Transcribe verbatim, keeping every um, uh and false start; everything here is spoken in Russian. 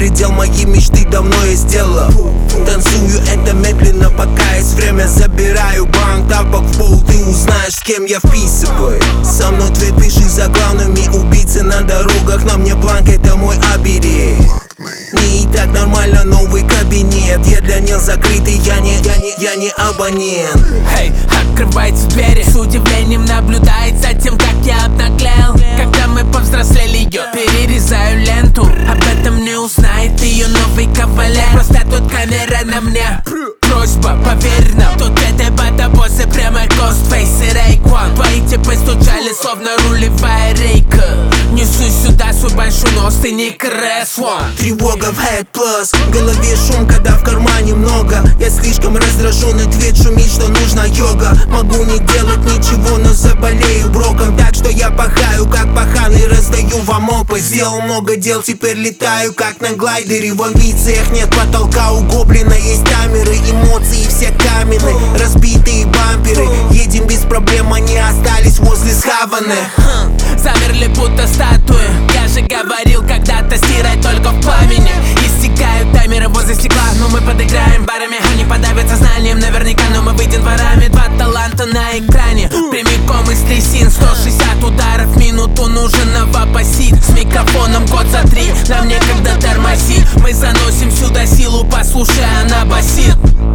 предел моей мечты давно я сделал. Танцую это медленно, пока есть время. Забираю банк, тапок в пол, ты узнаешь, с кем я вписываю. Со мной две тысячи за главными убийцы на дорогах. На мне бланк, это мой оберег. Не и так нормально, новый кабинет. Я для них закрытый, я не, я не, я не абонент. Эй, hey, открываются двери. С удивлением наблюдает за тем, как я обнаглел. Когда мы повзрослели, я перерезаю ленту. Об этом не узнает ее новый кавалер. Просто тут камера на мне. Просьба, поверь нам, тут это бата-боссы, прямо Ghostface и Rayquan. Твои типы стучали, словно рулевая рейка. Несу сюда свой большой нос, ты не Крэс Ван. Тревога в Head Plus, в голове шум, когда в кармане много. Я слишком раздражен, ответ шумит, что нужна йога. Могу не делать ничего, но заболею броком. Так что я пахаю, как паханый, раздаю вам опыт. Сделал много дел, теперь летаю, как на глайдере. В амбициях нет потолка, у гоблина есть камеры. Эмоции все каменные, разбитые бамперы. Едем без проблем, они остались возле схаваны. Замерли будто статуи. Я же говорил когда-то, стирать только в пламени. Истекают таймеры возле стекла, но мы подыграем барами. Они подавят сознанием наверняка, но мы выйдем дворами. Два таланта на экране, прямиком из трясин. Сто шестьдесят ударов в минуту, нужен новопосит. С микрофоном год за три, нам некогда тормозить. Мы заносим сюда силу, послушай, она басит.